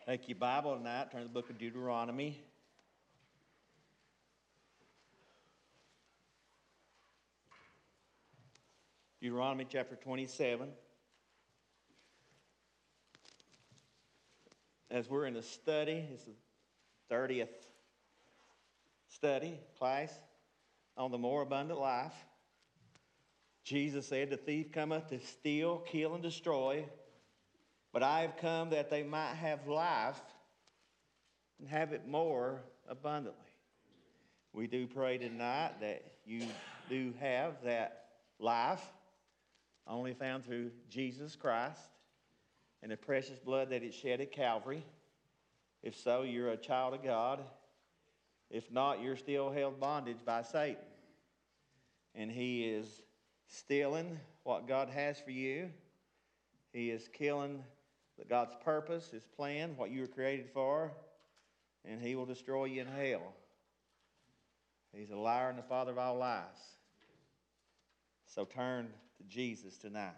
Take your Bible tonight, turn to the book of Deuteronomy. Deuteronomy chapter 27. As we're in a study, it's the 30th study class on the more abundant life. Jesus said, "The thief cometh to steal, kill, and destroy, but I have come that they might have life and have it more abundantly." We do pray tonight that you do have that life only found through Jesus Christ and the precious blood that it shed at Calvary. If so, you're a child of God. If not, you're still held bondage by Satan. And he is stealing what God has for you. He is killing God's purpose, his plan, what you were created for, and he will destroy you in hell. He's a liar and the father of all lies. So turn to Jesus tonight.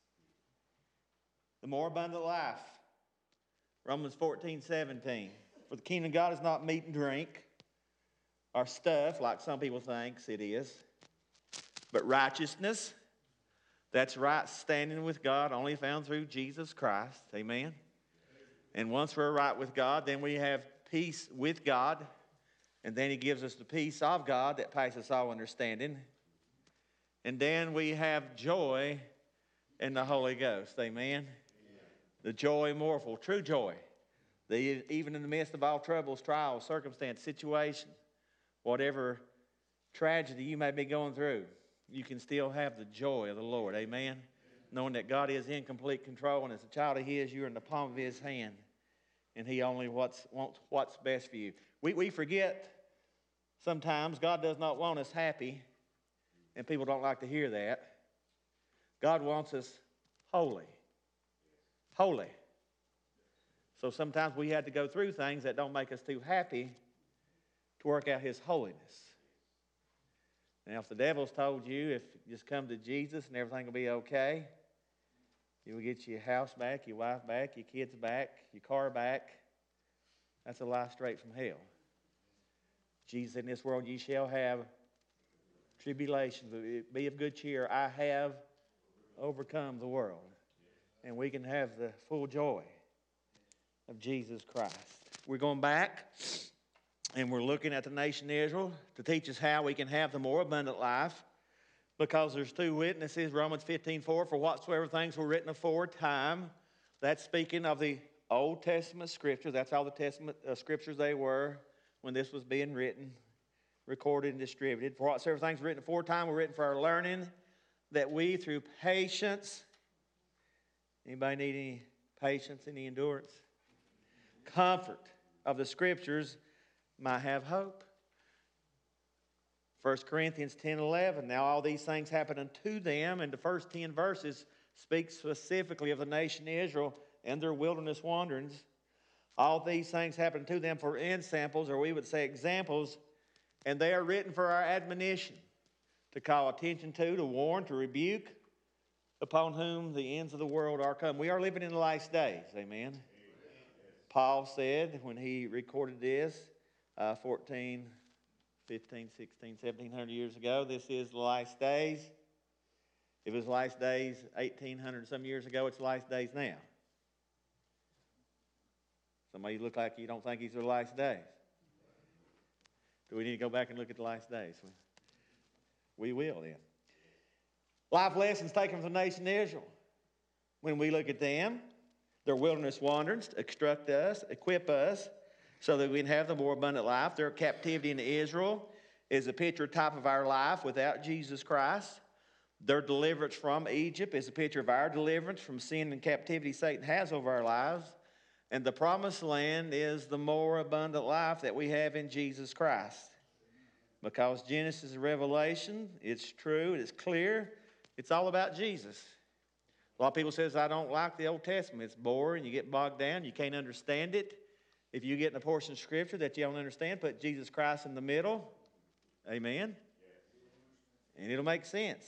The more abundant life. Romans 14:17. For the kingdom of God is not meat and drink, or stuff like some people think it is, but righteousness. That's right standing with God, only found through Jesus Christ. Amen. And once we're right with God, then we have peace with God. And then he gives us the peace of God that passes all understanding. And then we have joy in the Holy Ghost. Amen. The joy mournful, true joy. Even in the midst of all troubles, trials, circumstance, situation, whatever tragedy you may be going through, you can still have the joy of the Lord. Amen. Knowing that God is in complete control, and as a child of his, you're in the palm of his hand. And he only wants what's best for you. We forget sometimes God does not want us happy, and people don't like to hear that. God wants us holy. Holy. So sometimes we have to go through things that don't make us too happy to work out his holiness. Now, if the devil's told you, if you just come to Jesus and everything will be okay, you will get your house back, your wife back, your kids back, your car back, that's a lie straight from hell. Jesus said, "In this world ye shall have tribulation, but be of good cheer. I have overcome the world." And we can have the full joy of Jesus Christ. We're going back, and we're looking at the nation Israel to teach us how we can have the more abundant life, because there's two witnesses. Romans 15:4, for whatsoever things were written aforetime, that's speaking of the Old Testament scriptures. That's all the Testament scriptures they were when this was being written, recorded, and distributed. For whatsoever things were written aforetime were written for our learning, that we through patience, anybody need any patience, any endurance? Comfort of the scriptures might have hope. 1 Corinthians 10:11, now all these things happen unto them, and the first 10 verses speak specifically of the nation Israel and their wilderness wanderings. All these things happen to them for ensamples, or we would say examples, and they are written for our admonition, to call attention to warn, to rebuke, upon whom the ends of the world are come. We are living in the last days, amen. Paul said when he recorded this 14, 15, 16, 1700 years ago, this is the last days. If it was the last days 1800 some years ago, it's the last days now. Some of you look like you don't think these are the last days. Do we need to go back and look at the last days? We will then. Life lessons taken from the nation Israel. When we look at them, their wilderness wanderings instruct us, equip us, so that we can have the more abundant life. Their captivity in Israel is a picture type of our life without Jesus Christ. Their deliverance from Egypt is a picture of our deliverance from sin and captivity Satan has over our lives. And the promised land is the more abundant life that we have in Jesus Christ. Because Genesis and Revelation, it's true, it's clear, it's all about Jesus. A lot of people say, I don't like the Old Testament. It's boring. You get bogged down. You can't understand it. If you get in a portion of Scripture that you don't understand, put Jesus Christ in the middle. Amen. And it'll make sense.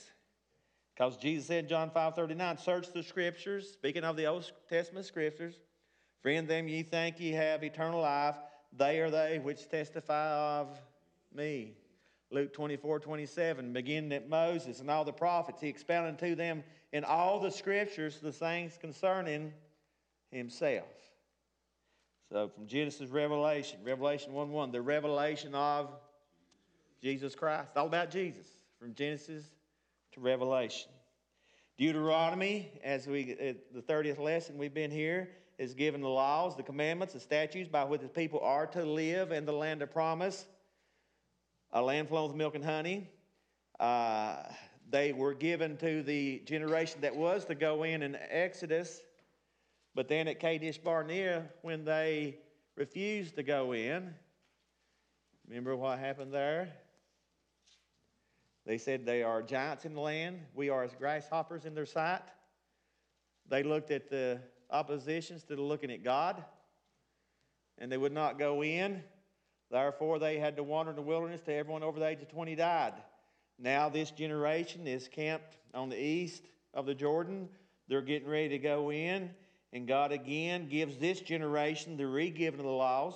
Because Jesus said in John 5:39, search the Scriptures, speaking of the Old Testament Scriptures, for For in them ye think ye have eternal life. They are they which testify of me. Luke 24:27, beginning at Moses and all the prophets, he expounded to them in all the scriptures the things concerning himself. So from Genesis, Revelation 1:1, the revelation of Jesus Christ. All about Jesus, from Genesis to Revelation. Deuteronomy, the 30th lesson we've been here, is given the laws, the commandments, the statutes by which the people are to live in the land of promise, a land flowing with milk and honey. They were given to the generation that was to go in Exodus, but then at Kadesh Barnea, when they refused to go in, remember what happened there? They said they are giants in the land. We are as grasshoppers in their sight. They looked at the opposition instead of looking at God, and they would not go in. Therefore, they had to wander in the wilderness till everyone over the age of 20 died. Now this generation is camped on the east of the Jordan. They're getting ready to go in, and God again gives this generation the re-giving of the laws.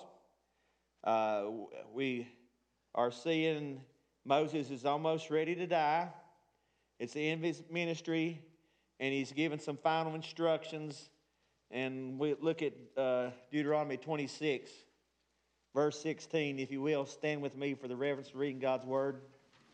We are seeing Moses is almost ready to die. It's the end of his ministry, and he's given some final instructions. And we look at Deuteronomy 26, verse 16. If you will, stand with me for the reverence of reading God's word.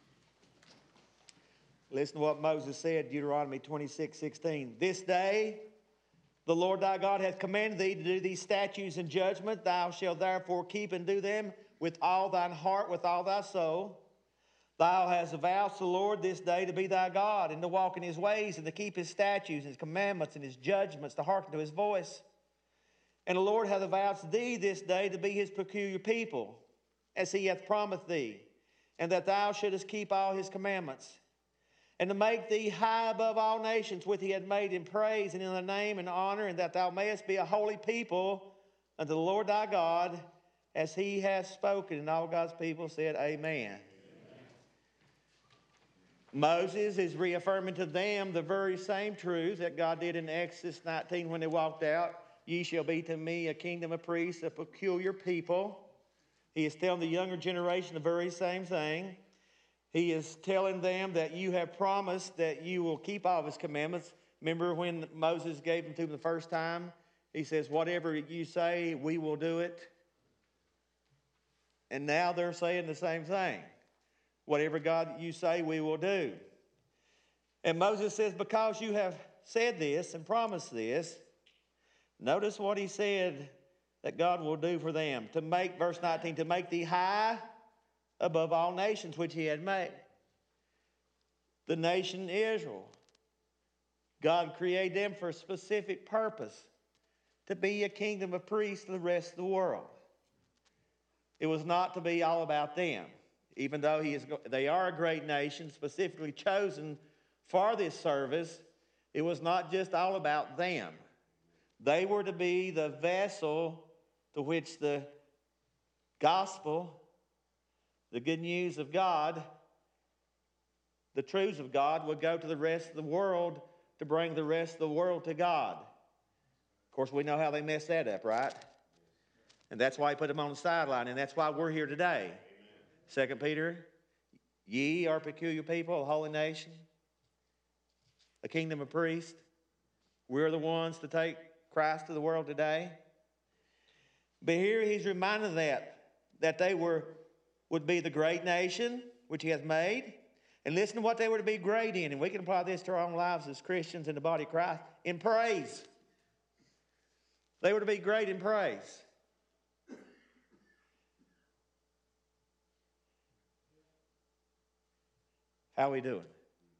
Listen to what Moses said, Deuteronomy 26:16. This day the Lord thy God hath commanded thee to do these statutes and judgment. Thou shalt therefore keep and do them with all thine heart, with all thy soul. Thou hast vowed to the Lord this day to be thy God, and to walk in his ways, and to keep his statutes, his commandments, and his judgments, to hearken to his voice. And the Lord hath vowed to thee this day to be his peculiar people, as he hath promised thee, and that thou shouldest keep all his commandments, and to make thee high above all nations, which he hath made in praise and in the name and honor, and that thou mayest be a holy people unto the Lord thy God, as he hath spoken. And all God's people said, Amen. Moses is reaffirming to them the very same truths that God did in Exodus 19 when they walked out. Ye shall be to me a kingdom of priests, a peculiar people. He is telling the younger generation the very same thing. He is telling them that you have promised that you will keep all of his commandments. Remember when Moses gave them to them the first time? He says, whatever you say, we will do it. And now they're saying the same thing. Whatever God you say, we will do. And Moses says, because you have said this and promised this, notice what he said that God will do for them. To make, verse 19, to make thee high above all nations which he had made. The nation Israel. God created them for a specific purpose. To be a kingdom of priests to the rest of the world. It was not to be all about them. Even though they are a great nation, specifically chosen for this service, it was not just all about them. They were to be the vessel to which the gospel, the good news of God, the truths of God would go to the rest of the world to bring the rest of the world to God. Of course, we know how they messed that up, right? And that's why he put them on the sideline, and that's why we're here today. 2 Peter, ye are a peculiar people, a holy nation, a kingdom of priests. We're the ones to take Christ to the world today. But here he's reminding that they would be the great nation which he has made. And listen to what they were to be great in. And we can apply this to our own lives as Christians in the body of Christ. In praise. They were to be great in praise. How are we doing?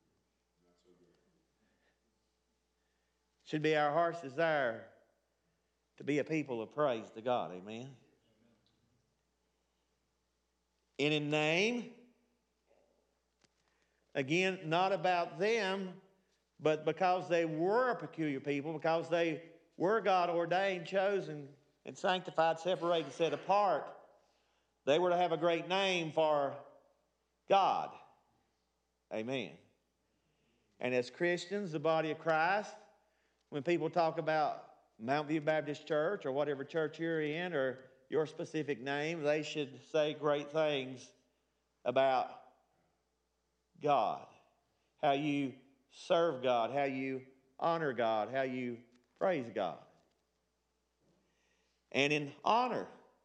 Should be our heart's desire to be a people of praise to God. Amen. And in name, again, not about them, but because they were a peculiar people, because they were God ordained, chosen, and sanctified, separated, set apart, they were to have a great name for God. Amen. And as Christians, the body of Christ, when people talk about Mount View Baptist Church or whatever church you're in or your specific name, they should say great things about God, how you serve God, how you honor God, how you praise God. And in honor,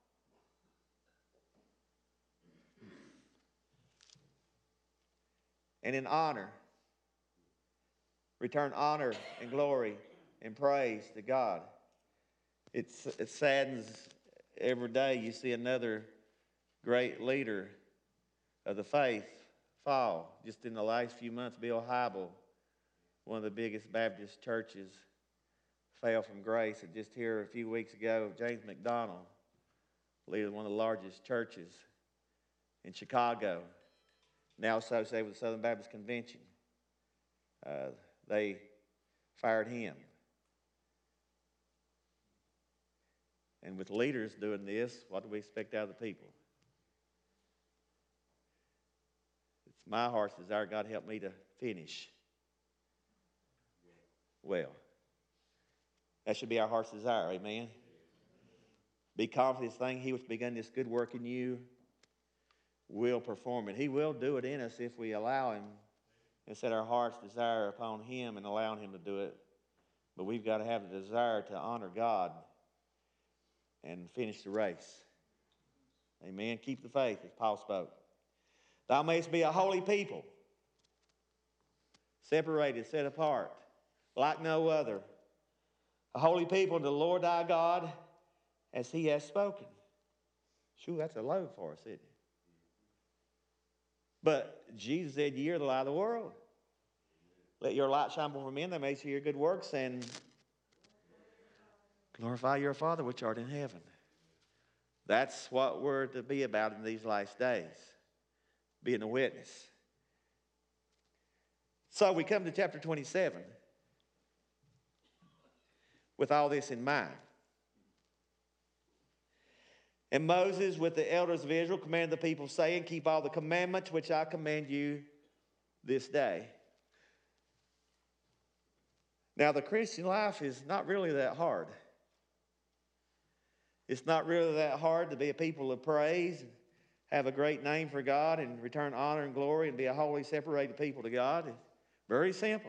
return honor and glory and praise to God. It saddens every day you see another great leader of the faith fall. Just in the last few months, Bill Hybel, one of the biggest Baptist churches, fell from grace. And just here a few weeks ago, James McDonald, leader of one of the largest churches in Chicago, now associated with the Southern Baptist Convention, they fired him. And with leaders doing this, what do we expect out of the people? It's my heart's desire, God help me to finish well. That should be our heart's desire, amen? Be confident this thing, He which begun this good work in you will perform it. He will do it in us if we allow Him and set our heart's desire upon Him and allow Him to do it. But we've got to have the desire to honor God and finish the race. Amen. Keep the faith, as Paul spoke. Thou mayest be a holy people, separated, set apart, like no other. A holy people to the Lord thy God, as He has spoken. Sure, that's a load for us, isn't it? But Jesus said, ye are the light of the world. Let your light shine before men, they may see your good works and glorify your Father which art in heaven. That's what we're to be about in these last days, being a witness. So we come to chapter 27 with all this in mind. And Moses with the elders of Israel commanded the people, saying, keep all the commandments which I command you this day. Now the Christian life is not really that hard. It's not really that hard to be a people of praise, and have a great name for God, and return honor and glory, and be a holy, separated people to God. It's very simple.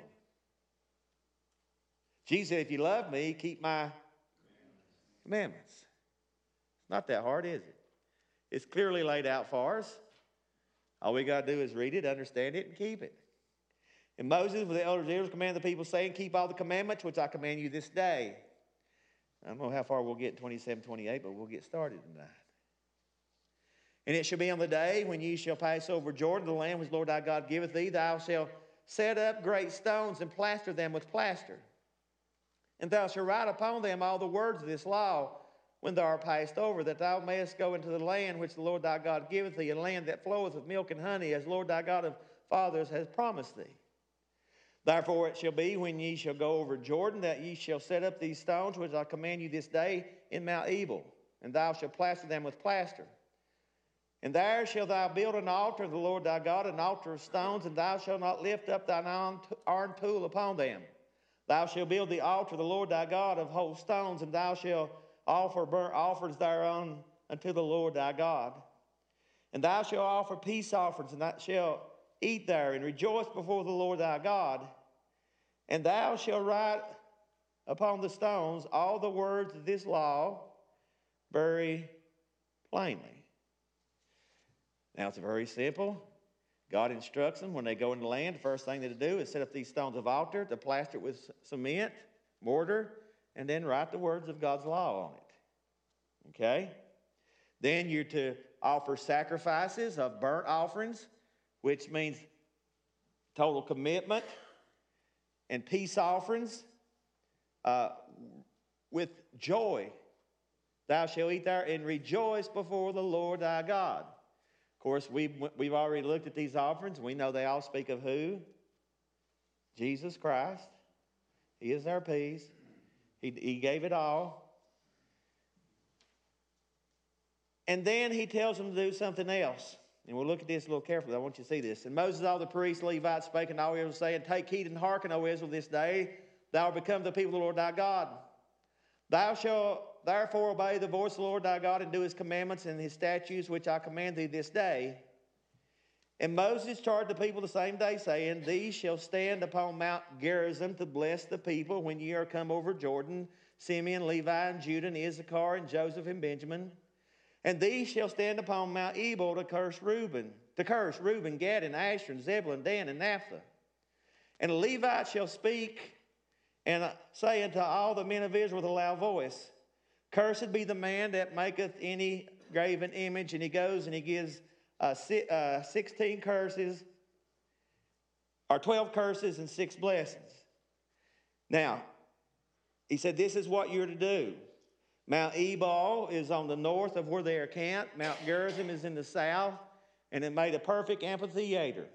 Jesus said, if you love me, keep my commandments. It's not that hard, is it? It's clearly laid out for us. All we got to do is read it, understand it, and keep it. And Moses, with the elders of Israel, commanded the people, saying, keep all the commandments which I command you this day. I don't know how far we'll get in 27, 28, but we'll get started tonight. And it shall be on the day when ye shall pass over Jordan, the land which the Lord thy God giveth thee, thou shalt set up great stones and plaster them with plaster. And thou shalt write upon them all the words of this law when thou art passed over, that thou mayest go into the land which the Lord thy God giveth thee, a land that floweth with milk and honey, as the Lord thy God of fathers has promised thee. Therefore it shall be, when ye shall go over Jordan, that ye shall set up these stones which I command you this day in Mount Ebal, and thou shalt plaster them with plaster. And there shalt thou build an altar of the Lord thy God, an altar of stones, and thou shalt not lift up thine iron tool upon them. Thou shalt build the altar of the Lord thy God of whole stones, and thou shalt offer burnt offerings thereon unto the Lord thy God. And thou shalt offer peace offerings, and thou shalt eat there, and rejoice before the Lord thy God. And thou shalt write upon the stones all the words of this law very plainly. Now it's very simple. God instructs them when they go into the land, the first thing they do is set up these stones of altar, to plaster it with cement, mortar, and then write the words of God's law on it. Okay? Then you're to offer sacrifices of burnt offerings, which means total commitment, and peace offerings with joy. Thou shalt eat there and rejoice before the Lord thy God. Of course, we've already looked at these offerings. We know they all speak of who? Jesus Christ. He is our peace. He gave it all. And then he tells them to do something else. And we'll look at this a little carefully. I want you to see this. And Moses, all the priests, Levites, spake unto all Israel, saying, take heed and hearken, O Israel, this day. Thou art become the people of the Lord thy God. Thou shalt therefore obey the voice of the Lord thy God and do his commandments and his statutes which I command thee this day. And Moses charged the people the same day, saying, These shall stand upon Mount Gerizim to bless the people when ye are come over Jordan, Simeon, Levi, and Judah, and Issachar, and Joseph, and Benjamin. And these shall stand upon Mount Ebal to curse Reuben, Gad, and Asher, and Zebulun, Dan, and Naphtali. And the Levites shall speak and say unto all the men of Israel with a loud voice, Cursed be the man that maketh any graven image. And he goes and he gives 16 curses, or 12 curses and 6 blessings. Now, he said, this is what you're to do. Mount Ebal is on the north of where they are camped. Mount Gerizim is in the south, and it made a perfect amphitheater.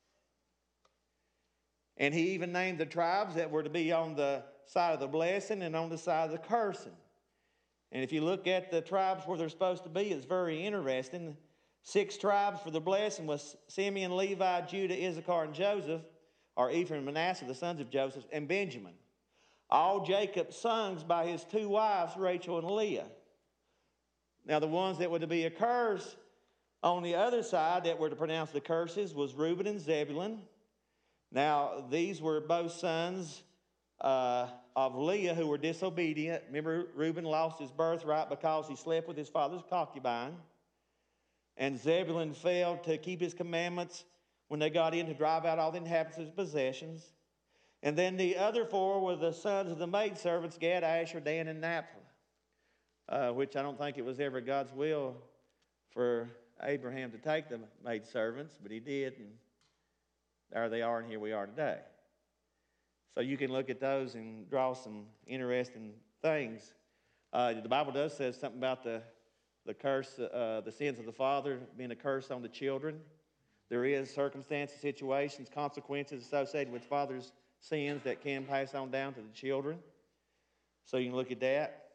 And he even named the tribes that were to be on the side of the blessing and on the side of the cursing. And if you look at the tribes where they're supposed to be, it's very interesting. 6 tribes for the blessing was Simeon, Levi, Judah, Issachar, and Joseph, or Ephraim and Manasseh, the sons of Joseph, and Benjamin. All Jacob's sons by his 2 wives, Rachel and Leah. Now the ones that were to be a curse on the other side that were to pronounce the curses was Reuben and Zebulun. Now these were both sons of Leah who were disobedient. Remember, Reuben lost his birthright because he slept with his father's concubine. And Zebulun failed to keep his commandments when they got in to drive out all the inhabitants of his possessions. And then the other 4 were the sons of the maidservants, Gad, Asher, Dan, and Naphtali, which I don't think it was ever God's will for Abraham to take the maidservants, but he did, and there they are, and here we are today. So you can look at those and draw some interesting things. The Bible does say something about the curse, the sins of the father being a curse on the children. There is circumstances, situations, consequences associated with fathers' sins that can pass on down to the children. So you can look at that.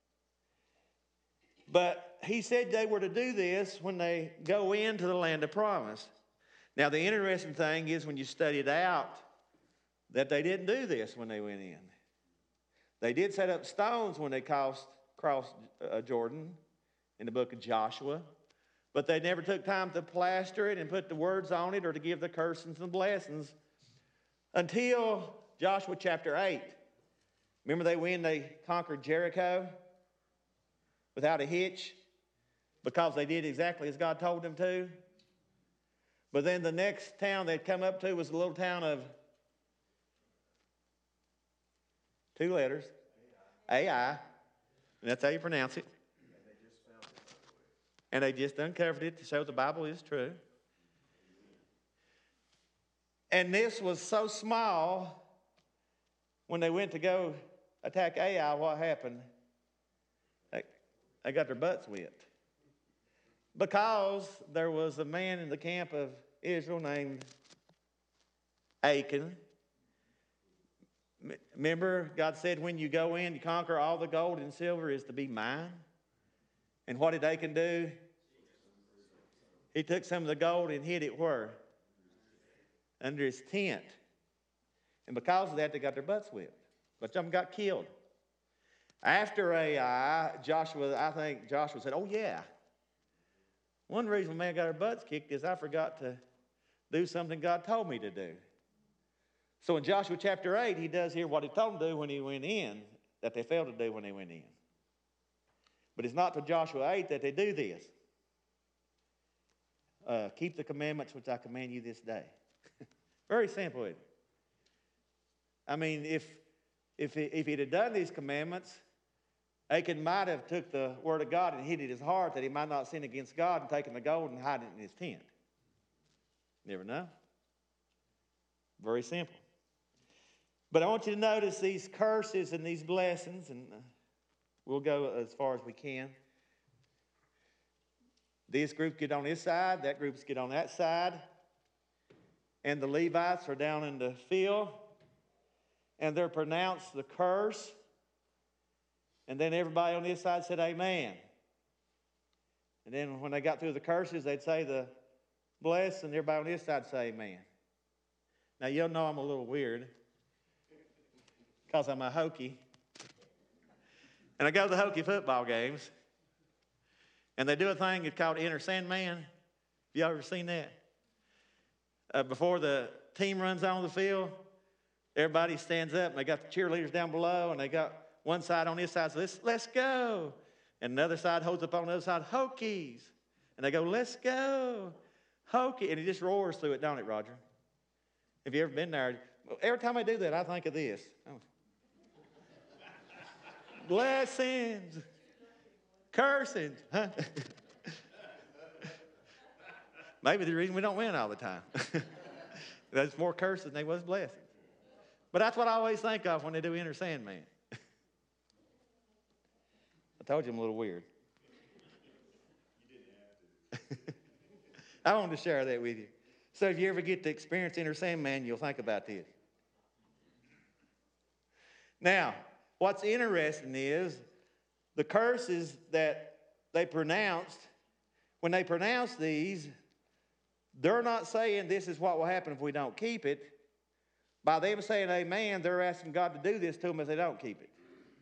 But he said they were to do this when they go into the land of promise. Now the interesting thing is when you study it out, that they didn't do this when they went in. They did set up stones when they crossed Jordan in the book of Joshua, but they never took time to plaster it and put the words on it or to give the cursings and blessings until Joshua chapter 8. Remember they conquered Jericho without a hitch because they did exactly as God told them to. But then the next town they'd come up to was the little town of 2 letters, Ai, and that's how you pronounce it. And they just uncovered it to show the Bible is true. And this was so small, when they went to go attack Ai, what happened? They got their butts whipped. Because there was a man in the camp of Israel named Achan. Remember, God said, when you go in, you conquer, all the gold and silver is to be mine. And what did Achan do? He took some of the gold and hid it where? Under his tent. And because of that, they got their butts whipped. A bunch of them got killed. After Ai, I think Joshua said, oh yeah. One reason man got our butts kicked is I forgot to do something God told me to do. So in Joshua chapter 8, he does here what he told them to do when he went in, that they failed to do when they went in. But it's not till Joshua 8 that they do this. Keep the commandments which I command you this day. Very simple, isn't it? I mean, if he'd have done these commandments, Achan might have took the word of God and hid it in his heart that he might not sin against God and taken the gold and hide it in his tent. Never know. Very simple. But I want you to notice these curses and these blessings, and we'll go as far as we can. This group get on this side, that group's get on that side. And the Levites are down in the field, and they're pronounced the curse. And then everybody on this side said amen. And then when they got through the curses, they'd say the bless, and everybody on this side say amen. Now, you'll know I'm a little weird because I'm a hokey. And I go to the Hokie football games, and they do a thing it's called Enter Sandman. Have you ever seen that? Before the team runs on the field, everybody stands up, and they got the cheerleaders down below, and they got one side on this side says, let's go. And another side holds up on the other side, Hokies. And they go, let's go, Hokie. And it just roars through it, don't it, Roger? Have you ever been there? Every time I do that, I think of this. Blessings, cursings. Huh? Maybe the reason we don't win all the time. There's more curses than there was blessings. But that's what I always think of when they do Enter Sandman. I told you I'm a little weird. You didn't have to. I wanted to share that with you. So if you ever get to experience Enter Sandman, you'll think about this. Now, what's interesting is the curses that they pronounced, when they pronounce these, they're not saying this is what will happen if we don't keep it. By them saying amen, they're asking God to do this to them if they don't keep it.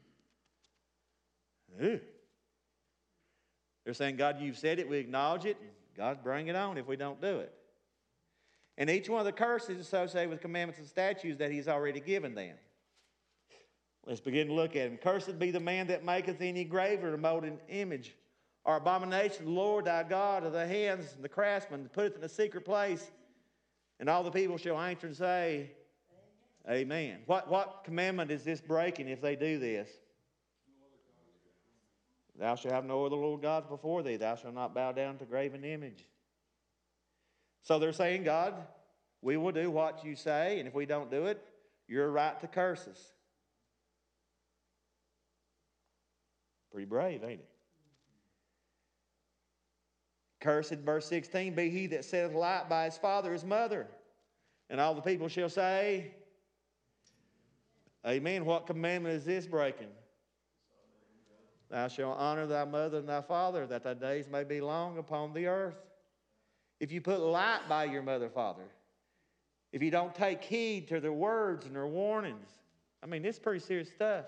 Ew. They're saying, God, you've said it, we acknowledge it, and God, bring it on if we don't do it. And each one of the curses is associated with commandments and statutes that he's already given them. Let's begin to look at them. Cursed be the man that maketh any graver or molded image, or abomination of the Lord thy God, of the hands and the craftsman, putteth in a secret place, and all the people shall answer and say, amen. What commandment is this breaking if they do this? Thou shalt have no other Lord gods before thee. Thou shalt not bow down to graven image. So they're saying, God, we will do what you say, and if we don't do it, you're right to curse us. Pretty brave, ain't it? Cursed, verse 16, be he that setteth light by his father or his mother. And all the people shall say, amen. What commandment is this breaking? Thou shalt honor thy mother and thy father, that thy days may be long upon the earth. If you put light by your mother and father, if you don't take heed to their words and their warnings, I mean, this is pretty serious stuff.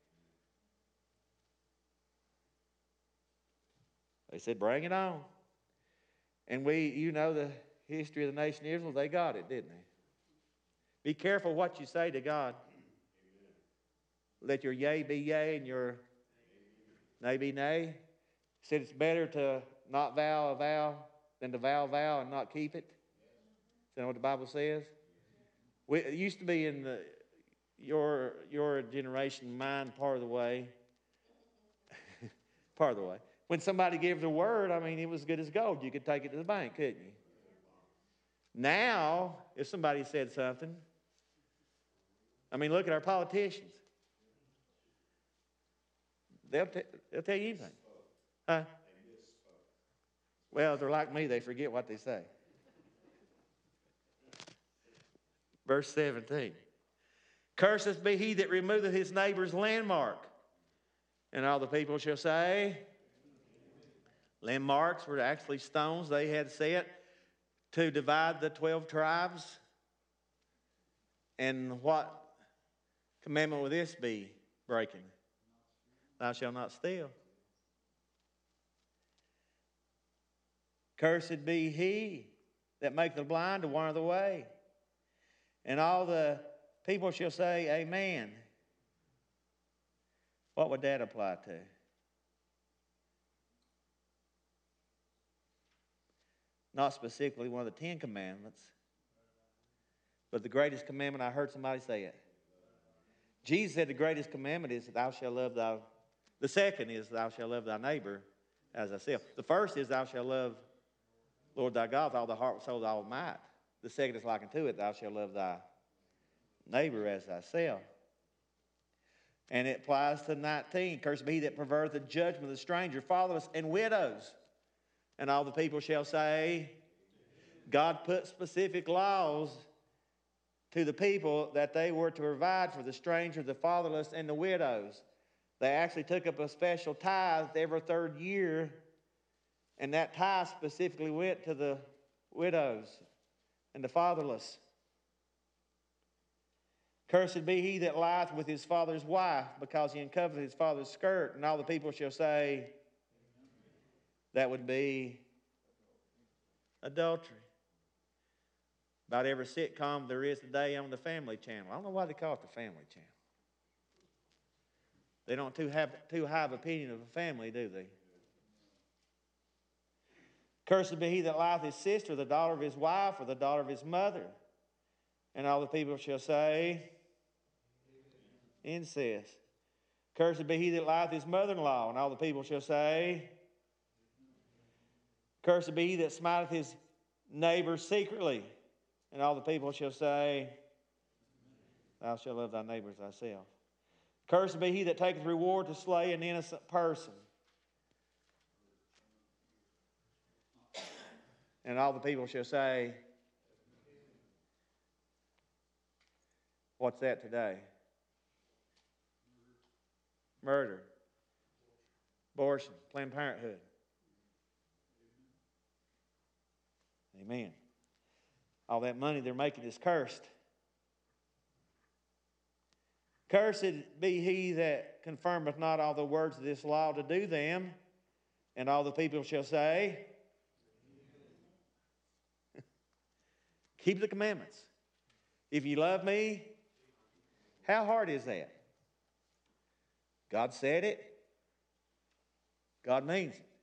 They said, bring it on. And you know the history of the nation of Israel, they got it, didn't they? Be careful what you say to God. Let your yea be yea and your nay be nay. He said it's better to not vow a vow than to vow a vow and not keep it. Is that what the Bible says? It used to be in your generation, mine part of the way. Part of the way. When somebody gave the word, I mean, it was good as gold. You could take it to the bank, couldn't you? Now, if somebody said something, I mean, look at our politicians. They'll tell you anything. Huh? Well, they're like me. They forget what they say. Verse 17. Cursed be he that removeth his neighbor's landmark. And all the people shall say, landmarks were actually stones they had set to divide the 12 tribes. And what commandment will this be breaking? Thou shalt not steal. Cursed be he that maketh the blind to wander the way. And all the people shall say, amen. What would that apply to? Not specifically one of the 10 commandments, but the greatest commandment, I heard somebody say it. Jesus said the greatest commandment is thou shalt love thy. The second is thou shalt love thy neighbor as thyself. The first is thou shalt love Lord thy God with all thy heart, soul, all might. The second is like unto it, thou shalt love thy neighbor as thyself. And it applies to 19. Cursed be he that perverteth the judgment of the stranger, fatherless, and widows. And all the people shall say, God put specific laws to the people that they were to provide for the stranger, the fatherless, and the widows. They actually took up a special tithe every third year, and that tithe specifically went to the widows and the fatherless. Cursed be he that lieth with his father's wife, because he uncovereth his father's skirt. And all the people shall say, that would be adultery. About every sitcom there is today on the Family Channel. I don't know why they call it the Family Channel. They don't have too high of opinion of a family, do they? Cursed be he that lieth with his sister, the daughter of his wife, or the daughter of his mother. And all the people shall say, incest. Cursed be he that lieth with his mother-in-law, and all the people shall say, cursed be he that smiteth his neighbor secretly, and all the people shall say, thou shalt love thy neighbor as thyself. Cursed be he that taketh reward to slay an innocent person. And all the people shall say, what's that today? Murder. Abortion. Planned Parenthood. Amen. All that money they're making is cursed. Cursed be he that confirmeth not all the words of this law to do them. And all the people shall say, keep the commandments. If you love me, how hard is that? God said it. God means it.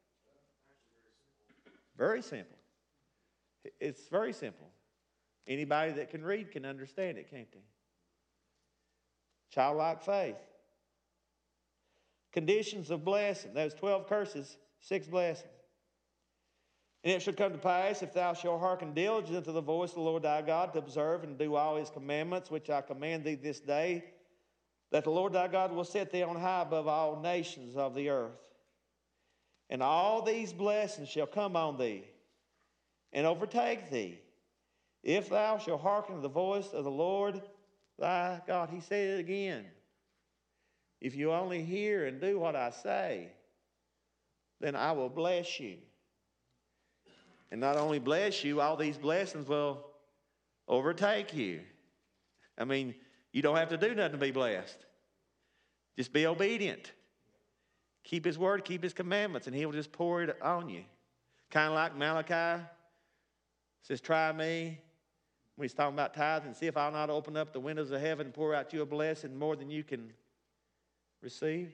Very simple. It's very simple. Anybody that can read can understand it, can't they? Childlike faith. Conditions of blessing. Those 12 curses, 6 blessings. And it shall come to pass, if thou shalt hearken diligently unto the voice of the Lord thy God, to observe and do all his commandments, which I command thee this day, that the Lord thy God will set thee on high above all nations of the earth. And all these blessings shall come on thee and overtake thee, if thou shalt hearken to the voice of the Lord thy God. He said it again. If you only hear and do what I say, then I will bless you. And not only bless you, all these blessings will overtake you. I mean, you don't have to do nothing to be blessed. Just be obedient. Keep his word, keep his commandments, and he'll just pour it on you. Kind of like Malachi says, try me. When he's talking about tithing, see if I'll not open up the windows of heaven and pour out you a blessing more than you can receive.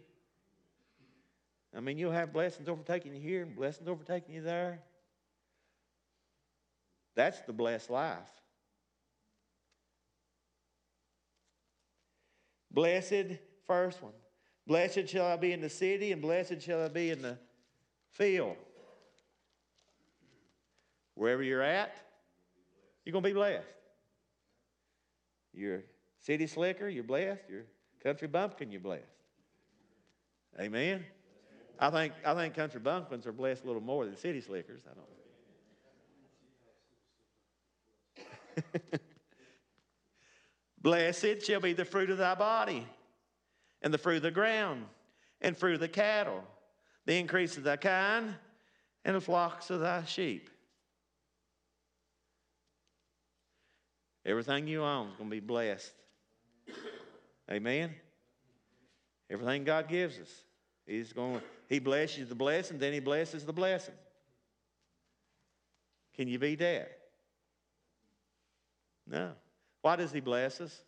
I mean, you'll have blessings overtaking you here and blessings overtaking you there. That's the blessed life. Blessed, first one. Blessed shall I be in the city, and blessed shall I be in the field. Wherever you're at, you're going to be blessed. You're city slicker, you're blessed. You're country bumpkin, you're blessed. Amen? I think country bumpkins are blessed a little more than city slickers. I don't know. Blessed shall be the fruit of thy body, and the fruit of the ground, and fruit of the cattle, the increase of thy kind, and the flocks of thy sheep. Everything you own is going to be blessed. Amen? Everything God gives us. He blesses the blessing, then he blesses the blessing. Can you beat that? No. Why does he bless us?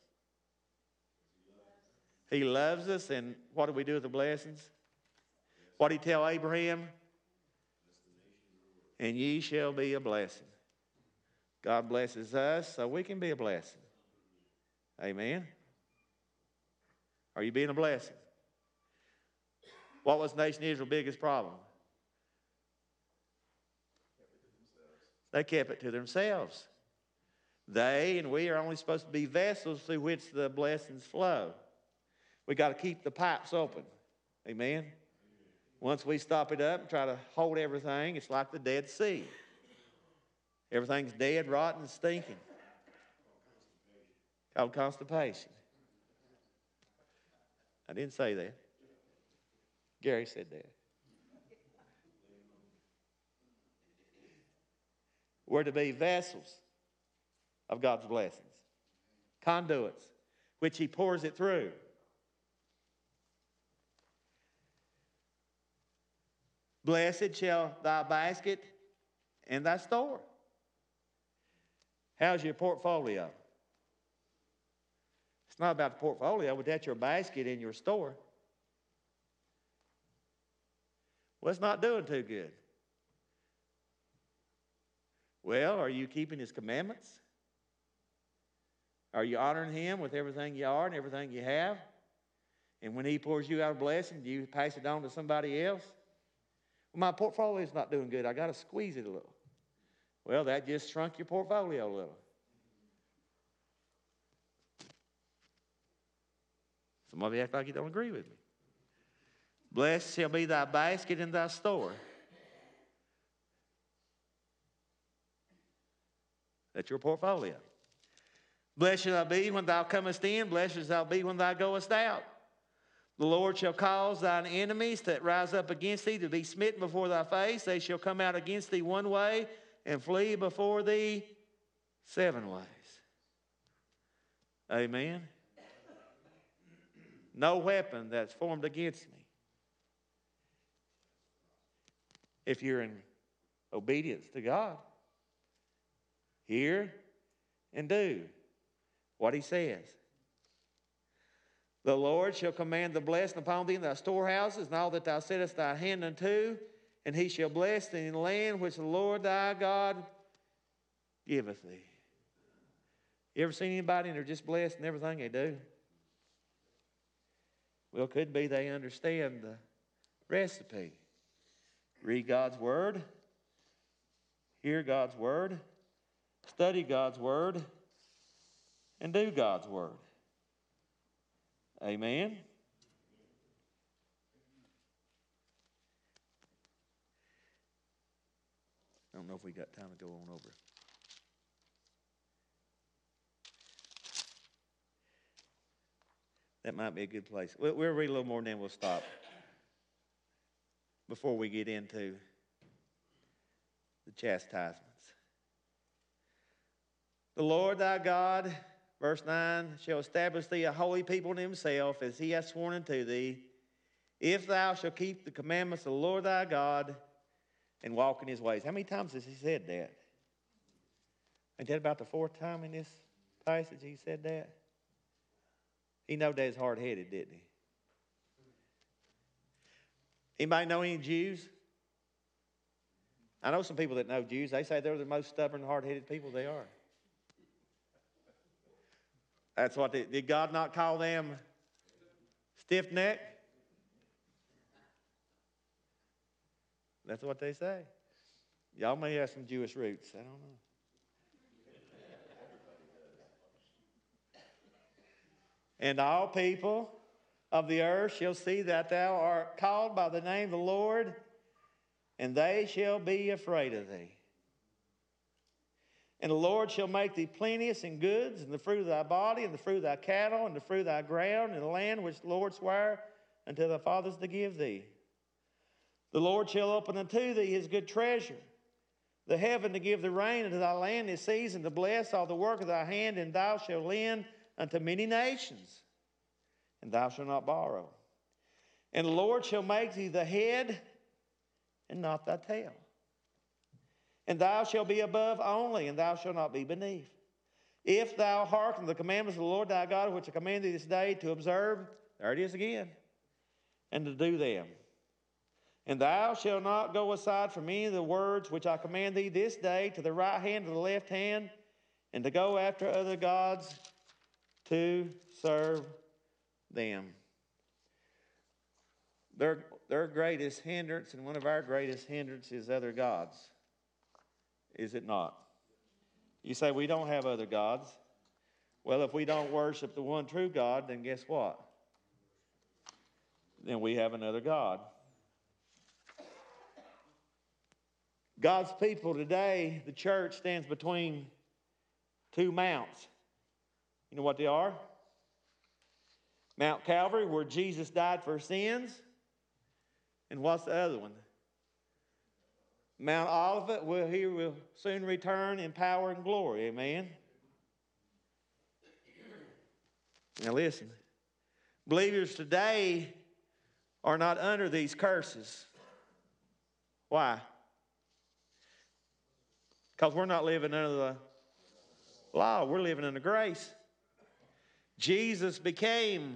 He loves us, and what do we do with the blessings? What did he tell Abraham? And ye shall be a blessing. God blesses us so we can be a blessing. Amen? Are you being a blessing? What was the nation of Israel's biggest problem? They kept it to themselves. They and we are only supposed to be vessels through which the blessings flow. We got to keep the pipes open. Amen? Once we stop it up and try to hold everything, it's like the Dead Sea. Everything's dead, rotten, and stinking. Called constipation. I didn't say that. Gary said that. We're to be vessels of God's blessings. Conduits. which he pours it through. Blessed shall thy basket and thy store. How's your portfolio? It's not about the portfolio, but that's your basket in your store. Well, it's not doing too good. Well, are you keeping his commandments? Are you honoring him with everything you are and everything you have? And when he pours you out a blessing, do you pass it on to somebody else? Well, my portfolio's not doing good. I got to squeeze it a little. Well, that just shrunk your portfolio a little. Some of you act like you don't agree with me. Blessed shall be thy basket and thy store. That's your portfolio. Blessed shall thou be when thou comest in. Blessed shall thou be when thou goest out. The Lord shall cause thine enemies that rise up against thee to be smitten before thy face. They shall come out against thee one way and flee before thee 7 ways. Amen. No weapon that's formed against me. If you're in obedience to God, hear and do what he says. The Lord shall command the blessing upon thee in thy storehouses and all that thou settest thy hand unto, and he shall bless thee in the land which the Lord thy God giveth thee. You ever seen anybody and they're just blessed in everything they do? Well, it could be they understand the recipe. Read God's word, hear God's word, study God's word, and do God's word. Amen. I don't know if we got time to go on over. That might be a good place. We'll read a little more and then we'll stop before we get into the chastisements. The Lord thy God, verse 9, shall establish thee a holy people to himself, as he hath sworn unto thee, if thou shalt keep the commandments of the Lord thy God and walk in his ways. How many times has he said that? Ain't that about the 4th time in this passage he said that? He know that he's hard-headed, didn't he? Anybody know any Jews? I know some people that know Jews. They say they're the most stubborn, hard-headed people they are. That's what did God not call them stiff-necked? That's what they say. Y'all may have some Jewish roots. I don't know. And all people of the earth shall see that thou art called by the name of the Lord, and they shall be afraid of thee. And the Lord shall make thee plenteous in goods, and the fruit of thy body, and the fruit of thy cattle, and the fruit of thy ground, and the land which the Lord sware unto thy fathers to give thee. The Lord shall open unto thee his good treasure, the heaven to give the rain unto thy land in season, to bless all the work of thy hand, and thou shalt lend unto many nations, and thou shalt not borrow. And the Lord shall make thee the head and not thy tail. And thou shalt be above only, and thou shalt not be beneath. If thou hearken to the commandments of the Lord thy God, which I command thee this day to observe, there it is again, and to do them. And thou shalt not go aside from any of the words which I command thee this day to the right hand or the left hand, and to go after other gods to serve them. Their greatest hindrance, and one of our greatest hindrances, is other gods. Is it not? You say we don't have other gods. Well, if we don't worship the one true God, then guess what? Then we have another God. God's people today, the church, stands between 2 mounts. You know what they are? Mount Calvary, where Jesus died for sins. And what's the other one? Mount Olivet, where he will soon return in power and glory. Amen? Now listen. Believers today are not under these curses. Why? Because we're not living under the law. We're living under grace. Jesus became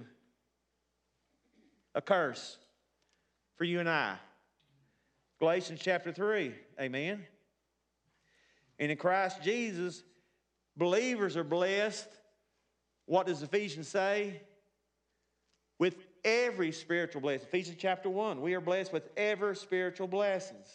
a curse for you and I. Galatians chapter 3. Amen. And in Christ Jesus, believers are blessed. What does Ephesians say? With every spiritual blessing. Ephesians chapter 1. We are blessed with every spiritual blessings.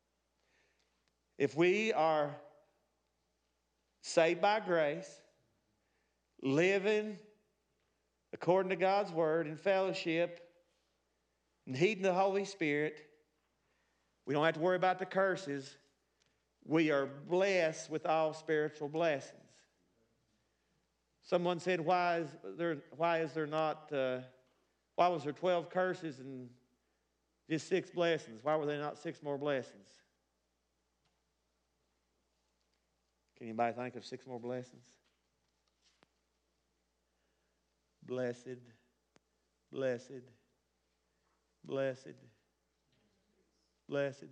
If we are saved by grace, living according to God's word in fellowship, and heeding the Holy Spirit, we don't have to worry about the curses. We are blessed with all spiritual blessings. Someone said, why was there 12 curses and just 6 blessings? Why were there not 6 more blessings? Can anybody think of 6 more blessings? Blessed, blessed, blessed, blessed.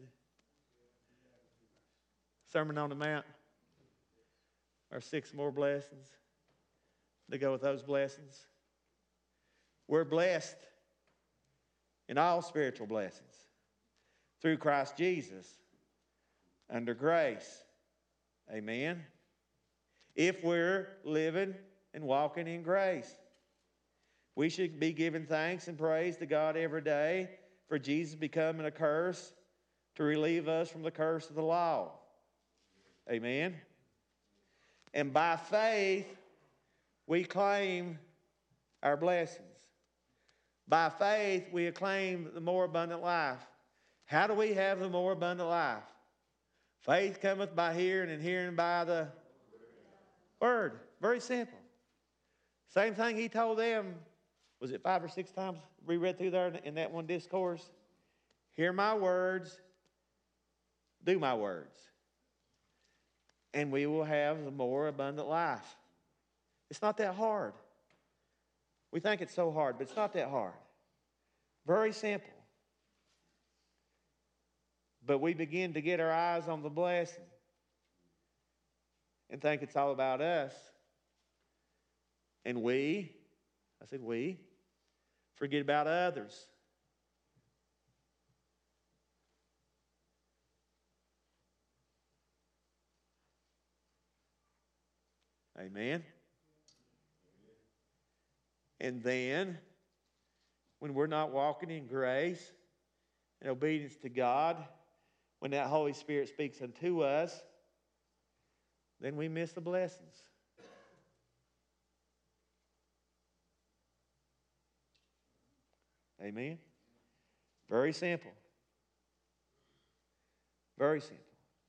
Sermon on the Mount are 6 more blessings to go with those blessings. We're blessed in all spiritual blessings through Christ Jesus under grace. Amen. If we're living and walking in grace, we should be giving thanks and praise to God every day for Jesus becoming a curse to relieve us from the curse of the law. Amen. And by faith, we claim our blessings. By faith, we acclaim the more abundant life. How do we have the more abundant life? Faith cometh by hearing, and hearing by the word. Very simple. Same thing he told them. Was it 5 or 6 times we read through there in that one discourse? Hear my words, do my words, and we will have the more abundant life. It's not that hard. We think it's so hard, but it's not that hard. Very simple. But we begin to get our eyes on the blessing and think it's all about us. And we forget about others. Amen. And then, when we're not walking in grace and obedience to God, when that Holy Spirit speaks unto us, then we miss the blessings. Amen. Very simple. Very simple.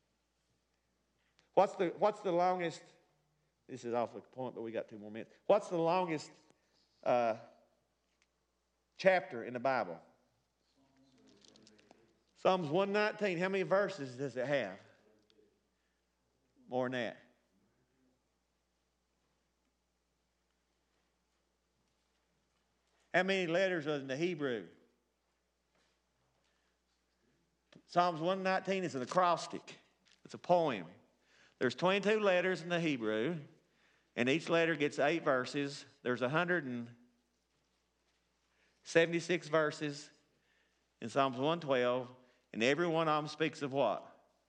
What's the longest? This is off the point, but we got 2 more minutes. What's the longest chapter in the Bible? Psalms 119. How many verses does it have? More than that. How many letters are in the Hebrew? Psalms 119 is an acrostic. It's a poem. There's 22 letters in the Hebrew, and each letter gets 8 verses. There's 176 verses in Psalms 112, and every one of them speaks of what?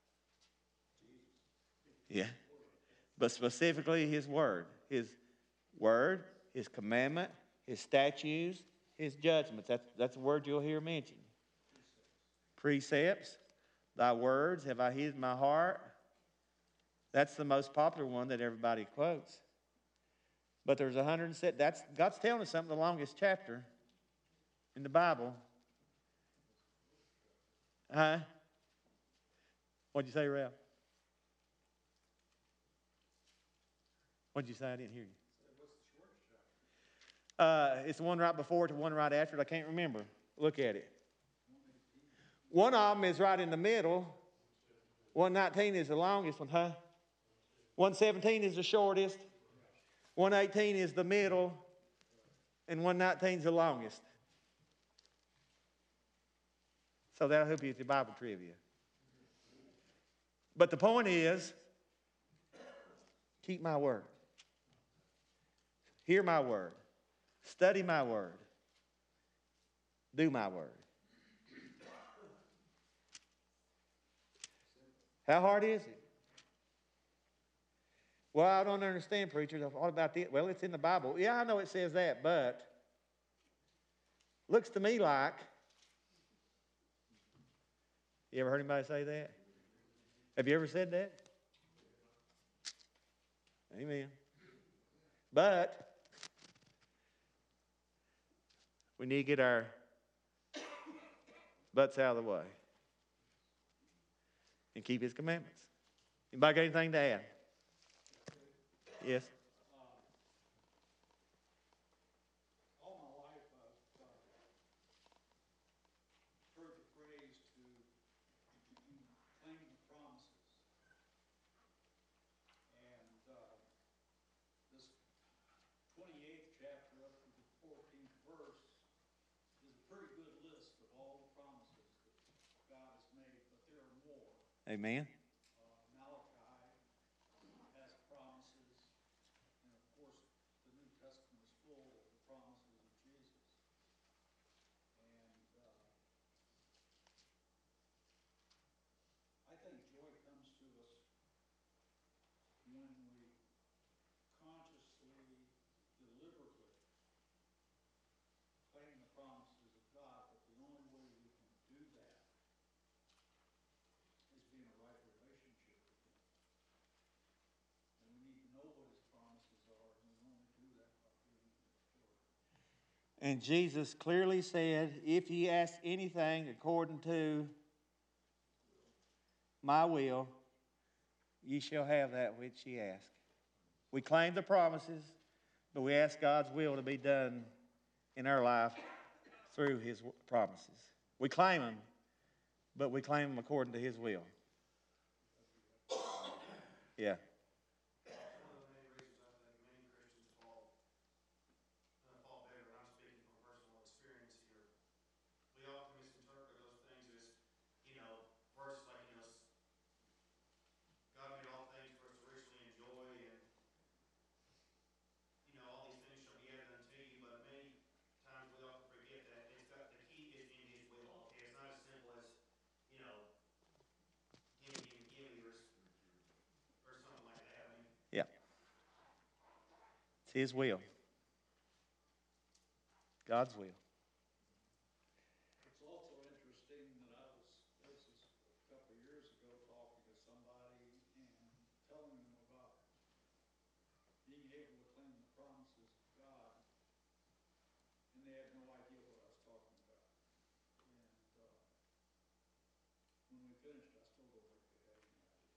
Yeah. But specifically His Word. His Word, His commandment, His statutes, His judgments. That's a word you'll hear mentioned. Precepts. Thy words have I hid in my heart. That's the most popular one that everybody quotes. But there's 107. God's telling us something, the longest chapter in the Bible. What'd you say, Ralph? What'd you say? I didn't hear you. It's the one right before it, the one right after it. I can't remember. Look at it. One of them is right in the middle. 119 is the longest one, 117 is the shortest. 118 is the middle. and 119's the longest. So that'll help you with your Bible trivia. But the point is, keep my word. Hear my word. Study my word. Do my word. How hard is it? Well, I don't understand, preachers. What about this? Well, it's in the Bible. Yeah, I know it says that, but looks to me like, you ever heard anybody say that? Have you ever said that? Amen. But we need to get our butts out of the way and keep his commandments. Anybody got anything to add? Yes? All my life I've heard the phrase to claim the promises. And this 28th chapter up to the 14th verse is a pretty good list of all the promises that God has made, but there are more. Amen. Malachi has promises, and of course the New Testament is full of the promises of Jesus. And I think joy comes to us when we consciously, deliberately claim the promises of God, but the only way we can do that is be in a right relationship with Him. And we need to know what His promises are, and we only do that by being in His Word. And Jesus clearly said, if ye ask anything according to my will, ye shall have that which ye ask. We claim the promises, but we ask God's will to be done in our life through his promises. We claim them, but we claim them according to his will. Yeah. One of the main reasons I think many Christians fall better, and I'm speaking from personal experience here, we often misinterpret those things as, verses like, God made all things for us to richly enjoy, and, all these things shall be added unto you, but many times we often forget that the key is in his will, okay? It's not as simple as, gimme, or something like that. I mean, Yeah. It's his will. God's will. It's also interesting that this is a couple of years ago, talking to somebody and telling them about being able to claim the promises of God, and they had no idea what I was talking about. And when we finished, I still don't think they had any idea.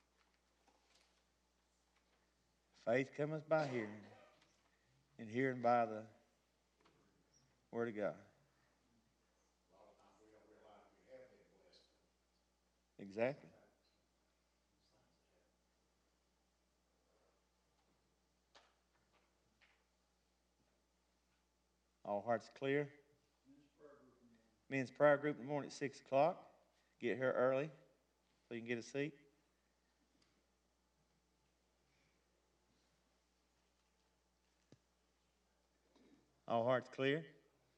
Faith cometh by hearing, and hearing by the word of God. a lot of times we don't realize we have been blessed. Exactly. All hearts clear. Men's prayer group in the morning at 6 o'clock. Get here early so you can get a seat. All hearts clear.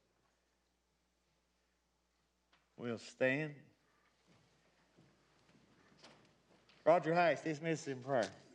We'll stand. Roger Heiss, dismiss in prayer.